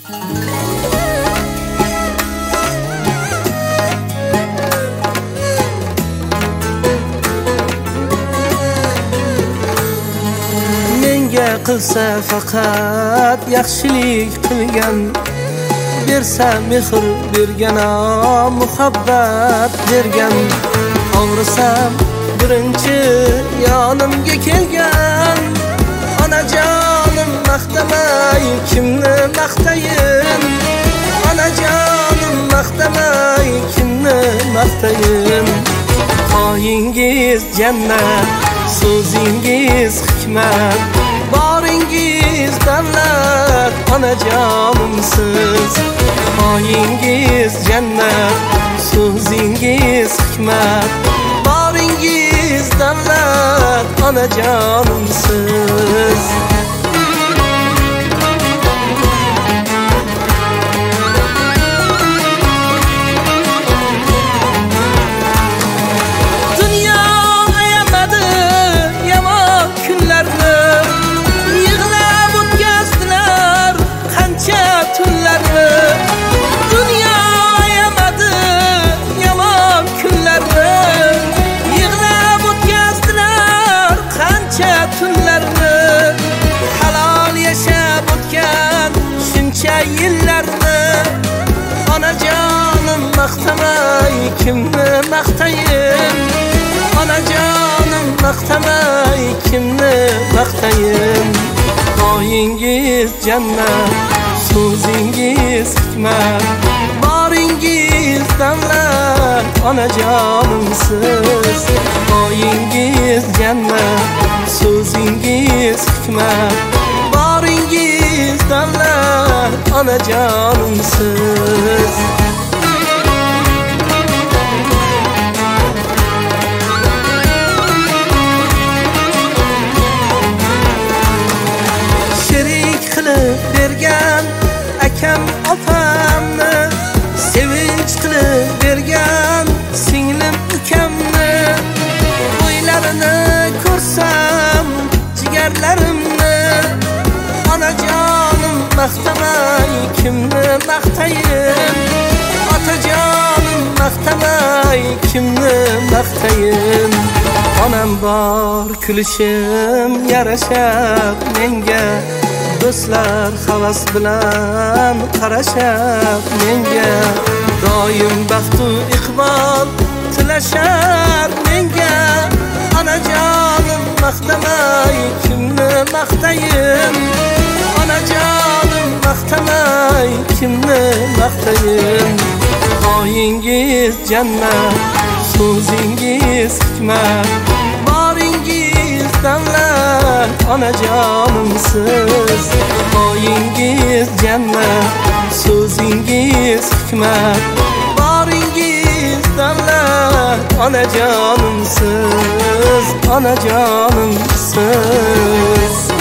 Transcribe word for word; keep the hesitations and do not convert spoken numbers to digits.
Menga qilsa faqat yaxshilik qilgan, bersa mehr bergana muhabbat bergan. Og'risam birinchi yonimga kelgan, onajonim maqtamay kimni maqtayin, onajonim maqtamay kimni maqtayin. Qo'yingiz jannat, so'zingiz hikmat, boringiz davlat, onajonimsiz. Qo'yingiz jannat, so'zingiz hikmat, boringiz davlat, onajonimsiz. Yillarni onajonim maqtamay kimni maqtayin, onajonim maqtamay kimni maqtayin. Qo'yingiz jannat, so'zingiz hikmat, boringiz davlat, onajonimsiz. Qo'yingiz jannat, so'zingiz hikmat, boringiz davlat, onajonimsiz. Sherik qilib bergan akam opamni, sevinch qilib bergan singlim ukamni, o'ylarini ko'rsam jigarlarimni, onajonim maqtamay kimni maqtayin, otajonim maqtamay kimni maqtayin. Onam bor kulishim yarashab menga, do'stlar havas bilan qarashab menga, doim baxtu iqbol tilashar menga. Onajonim maqtamay kimni maqtayin, onajonim maqtamay kimni maqtayin. Qo'yingiz jannat, so'zingiz hikmat, boringiz davlat, onajonimsiz. Qo'yingiz jannat, so'zingiz hikmat, boringiz davlat, onajonimsiz, onajonimsiz.